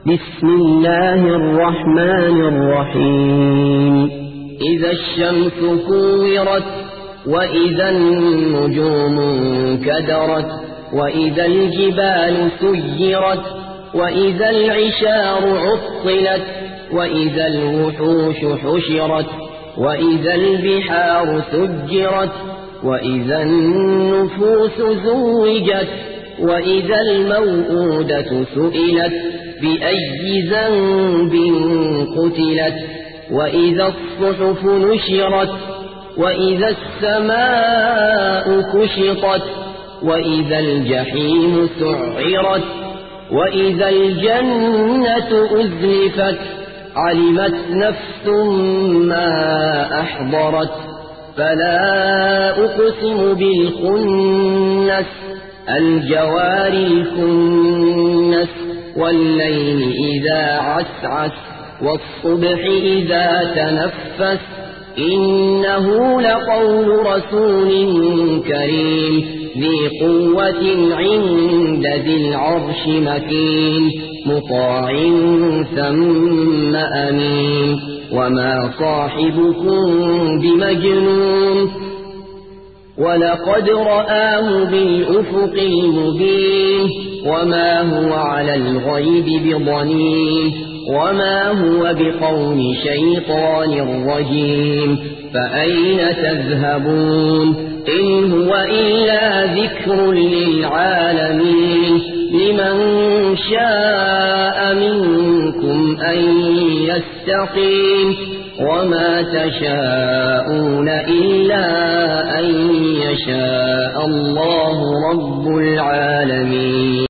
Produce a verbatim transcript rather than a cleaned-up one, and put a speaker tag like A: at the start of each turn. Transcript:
A: بسم الله الرحمن الرحيم إذا الشمس كورت وإذا النجوم انكدرت وإذا الجبال سيرت وإذا العشار عطلت وإذا الوحوش حشرت وإذا البحار سجرت وإذا النفوس زوجت وإذا الموءودة سئلت بأي ذنب قتلت وإذا الصحف نشرت وإذا السماء كشطت وإذا الجحيم سعرت وإذا الجنة أزلفت علمت نفس ما أحضرت فلا أقسم بالخنس الجوار الكنس والليل إذا عسعس والصبح إذا تنفس إنه لقول رسول كريم ذي قوة عند ذي العرش مكين مطاع ثم أمين وما صاحبكم بمجنون ولقد رآه بالأفق المبين وما هو على الغيب بضنين وما هو بقول شيطان رجيم فأين تذهبون إن هو إلا ذكر للعالمين لمن شاء منكم أن يستقيم وما تشاءون إلا أن يشاء الله رب العالمين.